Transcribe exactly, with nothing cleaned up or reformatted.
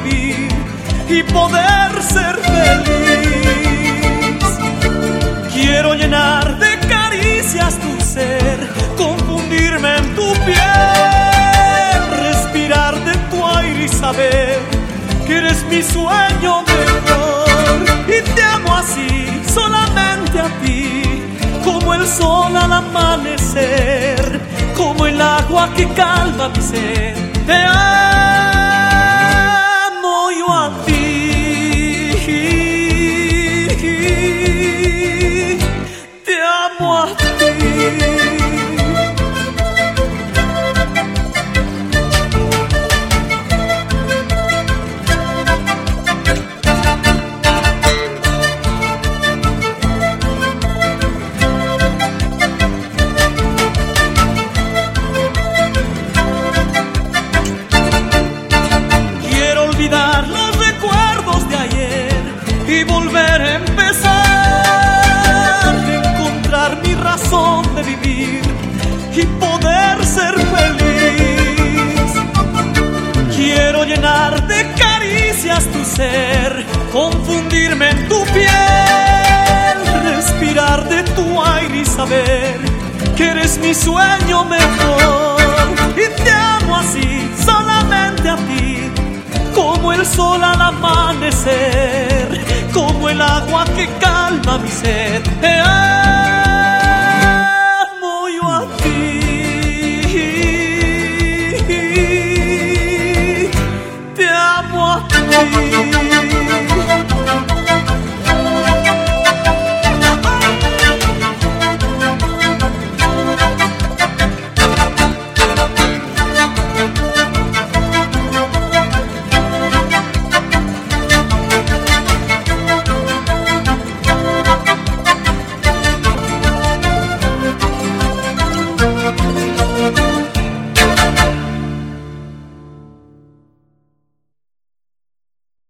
vivir y poder ser feliz. Quiero llenar de caricias tu ser, confundirme en tu piel, respirar de tu aire y saber que eres mi sueño mejor. Y te amo así, solamente a ti, como el sol al amanecer, como el agua que calma mi sed. Te amo yo a ti, te amo a ti. Los recuerdos de ayer y volver a empezar, encontrar mi razón de vivir y poder ser feliz. Quiero llenar de caricias tu ser, confundirme en tu piel, respirar de tu aire y saber que eres mi sueño mejor. Y te amo así, solamente a ti, como el sol al amanecer, como el agua que calma mi sed. Te amo yo a ti, te amo a ti.